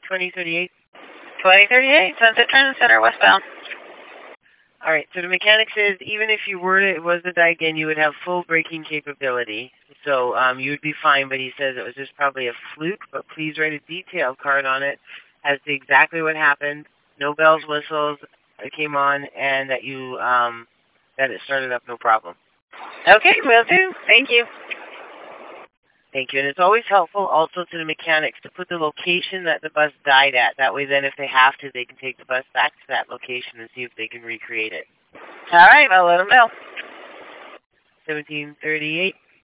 2038. 2038, Sunset Transit Center, westbound. All right, so the mechanic says even if you it was to die again, you would have full braking capability. So you would be fine, but he says it was just probably a fluke, but please write a detailed card on it as to exactly what happened, no bells, whistles that came on, and that you that it started up no problem. Okay, will do. Thank you. Thank you. And it's always helpful also to the mechanics to put the location that the bus died at. That way then if they have to, they can take the bus back to that location and see if they can recreate it. All right, I'll let them know. 1738.